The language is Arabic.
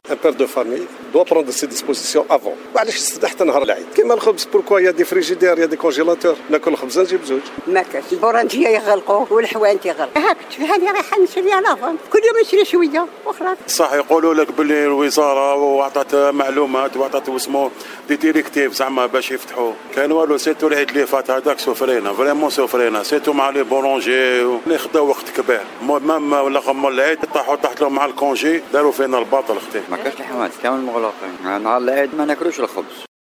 ان بير دو فامي دو بروندر سي ديسبوزيسيون افون. وعلاش يستنى حتى نهار العيد كيما الخبز؟ بوركوا يا دي فريجيدير يا دي كونجيلاتور، ناكل الخبزه نجيب زوج. ما كاش البرانجيه يغلقوا والحوانت يغلقوا. هاك هذه رايحه نشريها لافون، كل يوم نشري شويه وخلاص. صح يقولوا لك باللي الوزاره وعطات معلومات وعطات اسمه دي ديريكتيف زعما باش يفتحوا، كان والو سيتو العيد اللي فات هذاك سوفرينا فريمون سوفرينا سيتو مع لي بورونجي اللي خداو وقت كبير مام ولا غمر العيد طاحوا تحت لهم مع الكونجي داروا فينا الباطل اختي. ما كاش الحوانت كامل مغلقين، نهار العيد ما ناكلوش الخبز.